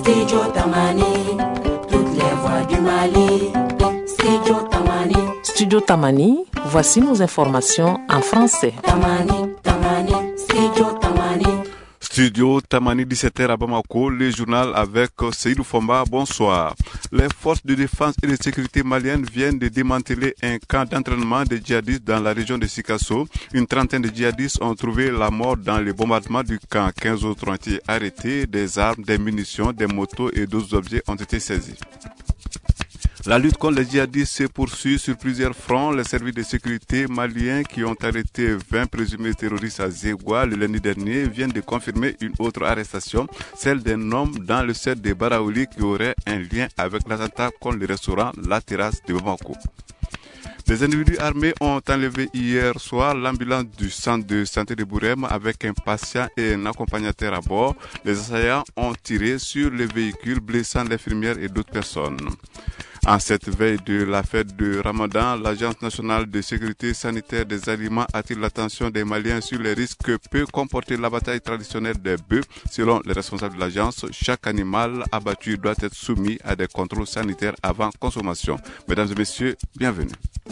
Studio Tamani, toutes les voix du Mali. Studio Tamani. Studio Tamani, voici nos informations en français. Tamani, Tamani, Studio Tamani. Studio Tamani 17h à Bamako, le journal avec Seydou Fomba, bonsoir. Les forces de défense et de sécurité maliennes viennent de démanteler un camp d'entraînement de djihadistes dans la région de Sikasso. Une trentaine de djihadistes ont trouvé la mort dans les bombardements du camp. 15 autres ont été arrêtés, des armes, des munitions, des motos et d'autres objets ont été saisis. La lutte contre les djihadistes se poursuit sur plusieurs fronts. Les services de sécurité maliens qui ont arrêté 20 présumés terroristes à Zégoua le lundi dernier viennent de confirmer une autre arrestation, celle d'un homme dans le secteur de Baraouli qui aurait un lien avec l'attentat contre le restaurant La Terrasse de Bamako. Des individus armés ont enlevé hier soir l'ambulance du centre de santé de Bourem avec un patient et un accompagnateur à bord. Les assaillants ont tiré sur les véhicules, blessant l'infirmière et d'autres personnes. En cette veille de la fête de Ramadan, l'Agence nationale de sécurité sanitaire des aliments attire l'attention des Maliens sur les risques que peut comporter l'abattage traditionnel des bœufs. Selon les responsables de l'agence, chaque animal abattu doit être soumis à des contrôles sanitaires avant consommation. Mesdames et messieurs, bienvenue.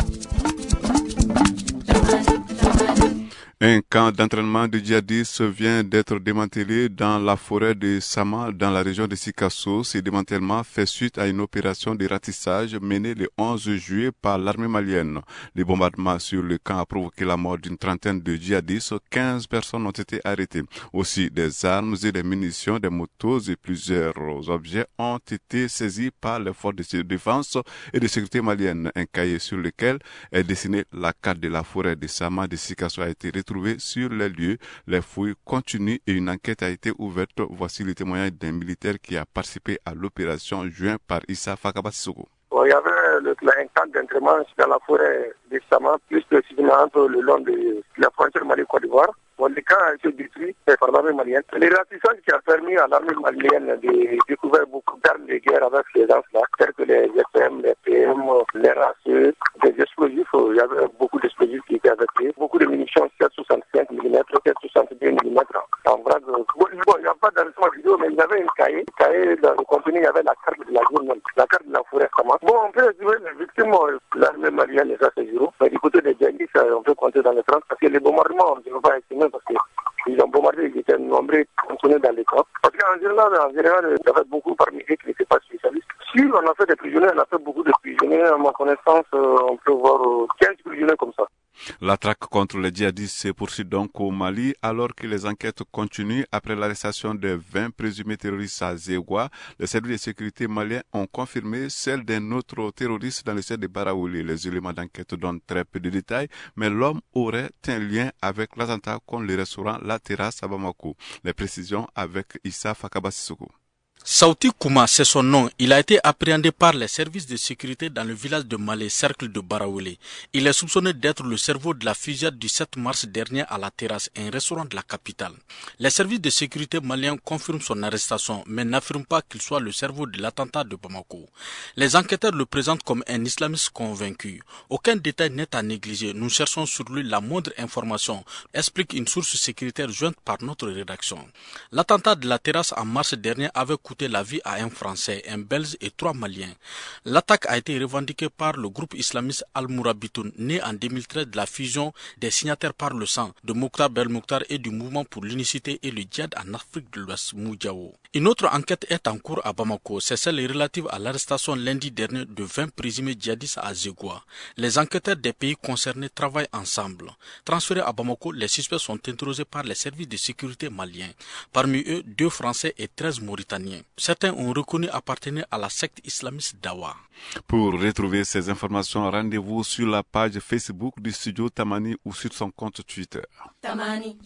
Un camp d'entraînement de djihadistes vient d'être démantelé dans la forêt de Sama, dans la région de Sikasso. Ce démantèlement fait suite à une opération de ratissage menée le 11 juillet par l'armée malienne. Les bombardements sur le camp ont provoqué la mort d'une trentaine de djihadistes. 15 personnes ont été arrêtées. Aussi, des armes et des munitions, des motos et plusieurs objets ont été saisis par les forces de défense et de sécurité maliennes. Un cahier sur lequel est dessinée la carte de la forêt de Sama de Sikasso a été retrouvé sur les lieux. Les fouilles continuent et une enquête a été ouverte. Voici le témoignage d'un militaire qui a participé à l'opération jointe par Issa Fakaba-Sissoko. Il y avait un camp d'entraînement dans la forêt de Sama, plus précisément le long de la frontière Mali-Côte d'Ivoire. Le camp a été détruit par l'armée malienne. Les ratissages qui a permis à l'armée malienne de découvrir beaucoup d'armes de guerre avec ces gens-là, tels que les FM, les PM, les raceux, des explosifs. Il y avait beaucoup d'explosifs qui étaient avec eux. Beaucoup de munitions 765 mm, 762 mm. En vrac, il n'y a pas d'enregistrement vidéo, mais il y avait un cahier. Le cahier, dans le contenu, il y avait la carte de la zone, la carte de la forêt. On peut résumer les victimes, l'armée malienne les a ces jours. Mais du côté des djihadistes, on peut compter dans les 30 parce que les bombardements, on ne peut pas estimer parce qu'ils ont bombardé, ils étaient nombreux, contenus dans les camps. Parce qu'en général, il y avait beaucoup parmi eux qui n'étaient pas spécialistes. Si on a fait des prisonniers, on a fait beaucoup de prisonniers. À ma connaissance, on peut voir 15 prisonniers comme ça. La traque contre les djihadistes se poursuit donc au Mali alors que les enquêtes continuent après l'arrestation de 20 présumés terroristes à Zégoua. Les services de sécurité maliens ont confirmé celle d'un autre terroriste dans le secteur de Baraouli. Les éléments d'enquête donnent très peu de détails, mais l'homme aurait un lien avec l'attentat contre le restaurant La Terrasse à Bamako. Les précisions avec Issa Fakaba-Sissoko. Sauti Kouma, c'est son nom. Il a été appréhendé par les services de sécurité dans le village de Malé, cercle de Baraouli. Il est soupçonné d'être le cerveau de la fusillade du 7 mars dernier à La Terrasse, un restaurant de la capitale. Les services de sécurité maliens confirment son arrestation, mais n'affirment pas qu'il soit le cerveau de l'attentat de Bamako. Les enquêteurs le présentent comme un islamiste convaincu. Aucun détail n'est à négliger. Nous cherchons sur lui la moindre information, explique une source sécuritaire jointe par notre rédaction. L'attentat de La Terrasse en mars dernier avait coûté la vie à un Français, un Belge et 3 Maliens. L'attaque a été revendiquée par le groupe islamiste Al-Mourabitoun, né en 2013 de la fusion des signataires par le sang de Mokhtar Belmokhtar et du mouvement pour l'unicité et le djihad en Afrique de l'Ouest, Moudjahou. Une autre enquête est en cours à Bamako, c'est celle relative à l'arrestation lundi dernier de 20 présumés djihadistes à Zégoua. Les enquêteurs des pays concernés travaillent ensemble. Transférés à Bamako, les suspects sont interrogés par les services de sécurité maliens. Parmi eux, 2 Français et 13 Mauritaniens. Certains ont reconnu appartenir à la secte islamiste Dawa. Pour retrouver ces informations, rendez-vous sur la page Facebook du studio Tamani ou sur son compte Twitter. Tamani.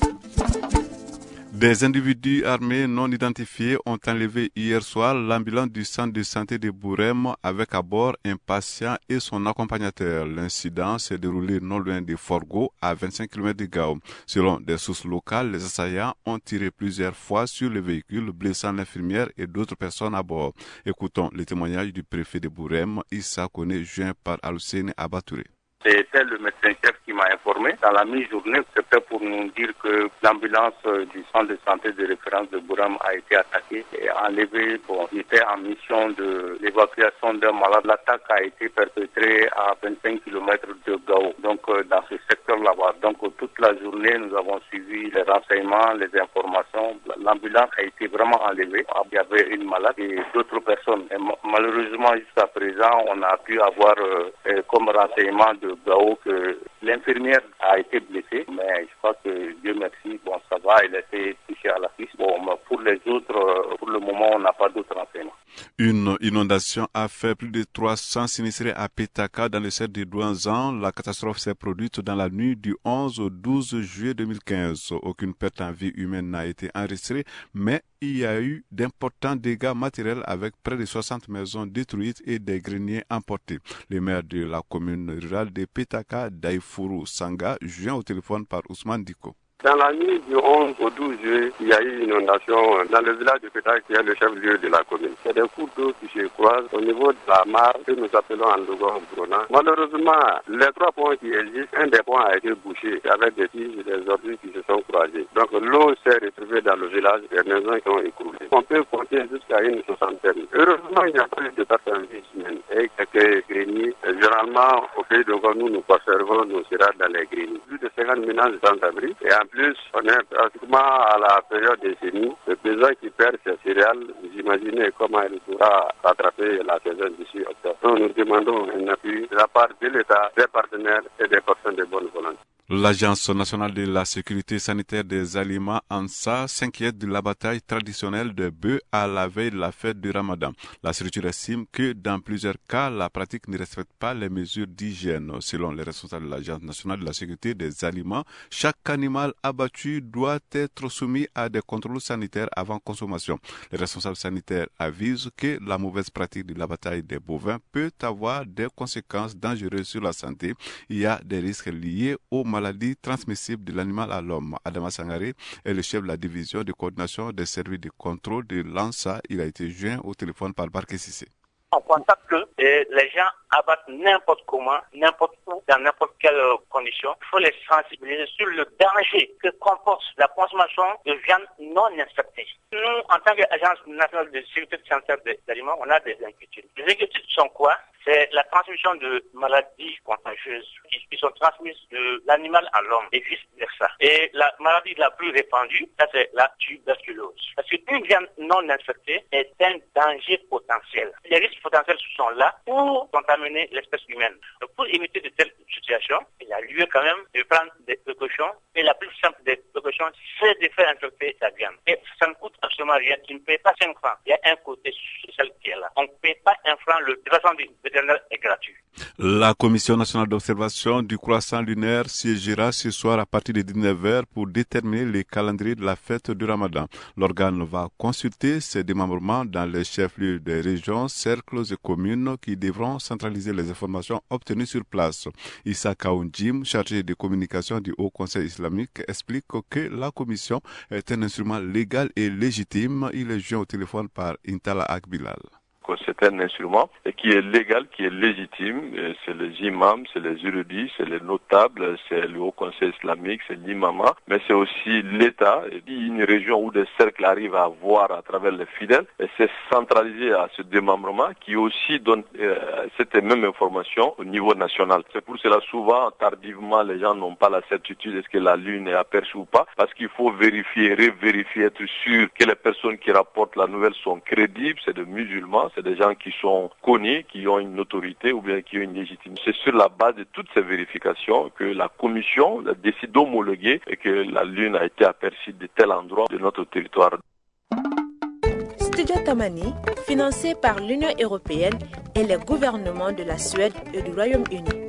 Des individus armés non identifiés ont enlevé hier soir l'ambulance du centre de santé de Bourem avec à bord un patient et son accompagnateur. L'incident s'est déroulé non loin de Forgo, à 25 km de Gao. Selon des sources locales, les assaillants ont tiré plusieurs fois sur le véhicule, blessant l'infirmière et d'autres personnes à bord. Écoutons le témoignage du préfet de Bourem, Issa Kone, joint par Al-Hussein Abatouré. C'était le médecin-chef qui m'a informé. Dans la mi-journée, c'était pour nous dire que l'ambulance du centre de santé de référence de Bouram a été attaquée et enlevée. Il était en mission de l'évacuation d'un malade. L'attaque a été perpétrée à 25 km de Gao, donc dans ce secteur là-bas. Donc toute la journée, nous avons suivi les renseignements, les informations. L'ambulance a été vraiment enlevée. Il y avait une malade et d'autres personnes. Et malheureusement, jusqu'à présent, on a pu avoir comme renseignement de Gao que l'infirmière a été blessée, mais je crois que Dieu merci, ça va, elle a été touchée à la cuisse. Mais pour les autres, pour le moment, on n'a pas d'autres renseignements. Une inondation a fait plus de 300 sinistrés à Pétaka dans le secteur de Douanzan. La catastrophe s'est produite dans la nuit du 11 au 12 juillet 2015. Aucune perte en vie humaine n'a été enregistrée, mais il y a eu d'importants dégâts matériels avec près de 60 maisons détruites et des greniers emportés. Le maire de la commune rurale de Pétaka, Daifuru Sanga, joint au téléphone par Ousmane Diko. Dans la nuit du 11 au 12 juillet, il y a eu une inondation dans le village de Pétaka qui est le chef-lieu de la commune. C'est des cours d'eau qui se croisent au niveau de la mare que nous appelons Andogon Brona. Malheureusement, les 3 ponts qui existent, un des ponts a été bouché avec des tiges et des ordures qui se sont croisées. Donc l'eau s'est retrouvée dans le village et les maisons qui ont écroulé. On peut compter jusqu'à une soixantaine. Heureusement, il n'y a pas eu de perte en vie humaine et quelques greniers. Généralement, au pays de Gao, nous conservons nos sirades dans les greniers. Plus de 50 ménages sans abri et en plus, on est pratiquement à la période des semis. Le paysan qui perd ses céréales, vous imaginez comment il pourra rattraper la saison d'ici octobre. Donc nous demandons un appui de la part de l'État, des partenaires et des personnes de bonne volonté. L'Agence nationale de la sécurité sanitaire des aliments ANSA s'inquiète de la bataille traditionnelle de bœufs à la veille de la fête du Ramadan. La structure estime que dans plusieurs cas, la pratique ne respecte pas les mesures d'hygiène. Selon les responsables de l'Agence nationale de la sécurité des aliments, chaque animal abattu doit être soumis à des contrôles sanitaires avant consommation. Les responsables sanitaires avisent que la mauvaise pratique de la bataille des bovins peut avoir des conséquences dangereuses sur la santé. Il y a des risques liés aux maladies transmissibles de l'animal à l'homme. Adama Sangare est le chef de la division de coordination des services de contrôle de l'ANSA. Il a été joint au téléphone par Barké Sissé. On constate que les gens abattent n'importe comment, n'importe où, dans n'importe quelle condition. Il faut les sensibiliser sur le danger que comporte la consommation de viande non inspectée. Nous, en tant qu'agence nationale de sécurité sanitaire des aliments, on a des inquiétudes. Les inquiétudes sont quoi? C'est la transmission de maladies contagieuses qui sont transmises de l'animal à l'homme et vice-versa. Et la maladie la plus répandue, ça c'est la tuberculose. Parce qu'une viande non infectée est un danger potentiel. Les risques potentiels sont là pour contaminer l'espèce humaine. Donc, pour éviter de telles situations, il y a lieu quand même de prendre des précautions. Et la plus simple des précautions, c'est de faire infecter sa viande. Et ça ne coûte absolument rien. Tu ne payes pas 5 francs. Il y a un côté social qui est là. On ne paye pas 1 franc. De toute façon, est gratuit. La Commission nationale d'observation du croissant lunaire siégera ce soir à partir de 19h pour déterminer le calendrier de la fête du Ramadan. L'organe va consulter ses démembrements dans les chefs-lieux des régions, cercles et communes qui devront centraliser les informations obtenues sur place. Issa Kaounjim, chargé de communication du Haut Conseil islamique, explique que la Commission est un instrument légal et légitime. Il est joint au téléphone par Intala Akbilal. C'est un instrument qui est légal, qui est légitime. C'est les imams, c'est les érudits, c'est les notables, c'est le Haut Conseil islamique, c'est l'imama, mais c'est aussi l'État. Une région où des cercles arrivent à voir à travers les fidèles, et c'est centralisé à ce démembrement qui aussi donne cette même information au niveau national. C'est pour cela souvent, tardivement, les gens n'ont pas la certitude est-ce que la lune est aperçue ou pas, parce qu'il faut vérifier, revérifier, être sûr que les personnes qui rapportent la nouvelle sont crédibles, c'est des musulmans, c'est des gens qui sont connus, qui ont une autorité ou bien qui ont une légitimité. C'est sur la base de toutes ces vérifications que la commission décide d'homologuer et que la lune a été aperçue de tel endroit de notre territoire. Studio Tamani, financé par l'Union européenne et les gouvernements de la Suède et du Royaume-Uni.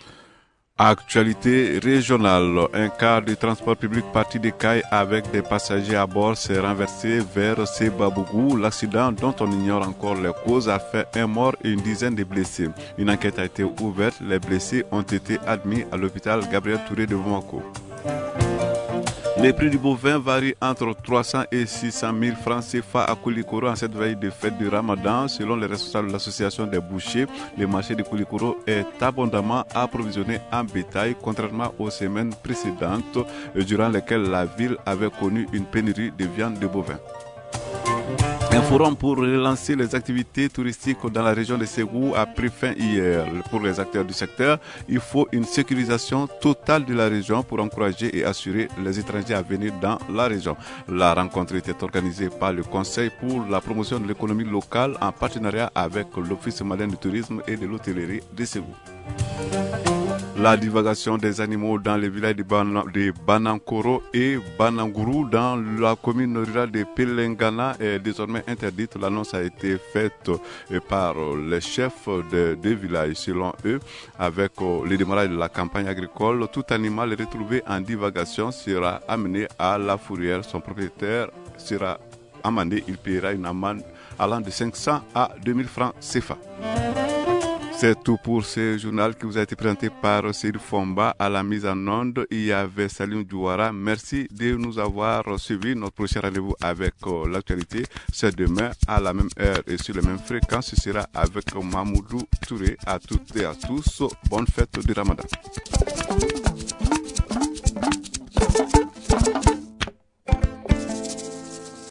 Actualité régionale, un car de transport public parti de Caille avec des passagers à bord s'est renversé vers Sebabougou. L'accident, dont on ignore encore les causes, a fait un mort et une dizaine de blessés. Une enquête a été ouverte. Les blessés ont été admis à l'hôpital Gabriel Touré de Bamako. Les prix du bovin varient entre 300 et 600 000 francs CFA à Koulikoro en cette veille de fête du Ramadan. Selon les responsables de l'association des bouchers, le marché de Koulikoro est abondamment approvisionné en bétail, contrairement aux semaines précédentes durant lesquelles la ville avait connu une pénurie de viande de bovin. Un forum pour relancer les activités touristiques dans la région de Ségou a pris fin hier. Pour les acteurs du secteur, il faut une sécurisation totale de la région pour encourager et assurer les étrangers à venir dans la région. La rencontre était organisée par le Conseil pour la promotion de l'économie locale en partenariat avec l'Office malien du tourisme et de l'hôtellerie de Ségou. La divagation des animaux dans les villages de Banankoro et Banangourou dans la commune rurale de Pelengana est désormais interdite. L'annonce a été faite par les chefs des deux villages. Selon eux, avec le démarrage de la campagne agricole, tout animal retrouvé en divagation sera amené à la fourrière. Son propriétaire sera amendé. Il paiera une amende allant de 500 à 2000 francs CFA. C'est tout pour ce journal qui vous a été présenté par Seydou Fomba. À la mise en onde, il y avait Salim Douara. Merci de nous avoir suivis. Notre prochain rendez-vous avec l'actualité, c'est demain à la même heure et sur la même fréquence. Ce sera avec Mamoudou Touré. À toutes et à tous, bonne fête du Ramadan.